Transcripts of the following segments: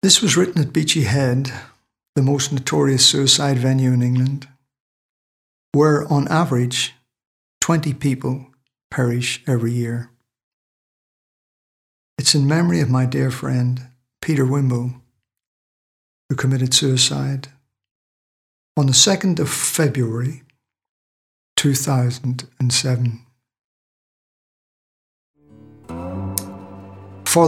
This was written at Beachy Head, the most notorious suicide venue in England, where on average 20 people perish every year. It's in memory of my dear friend Peter Wimble, who committed suicide on the 2nd of February 2007. For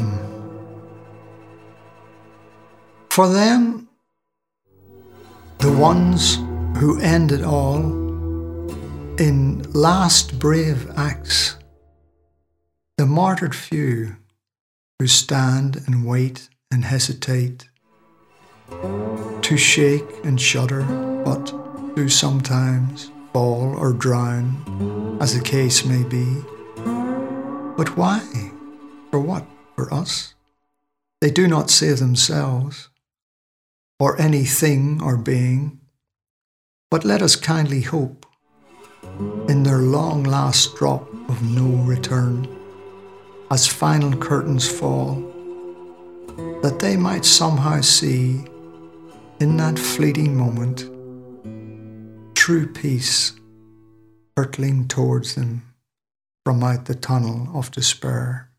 them, the ones who end it all in last brave acts, the martyred few who stand and wait and hesitate, to shake and shudder, but do sometimes fall or drown, as the case may be. But why? For what? For us? They do not save themselves, or anything or being, but let us kindly hope in their long last drop of no return, as final curtains fall, that they might somehow see in that fleeting moment true peace hurtling towards them from out the tunnel of despair.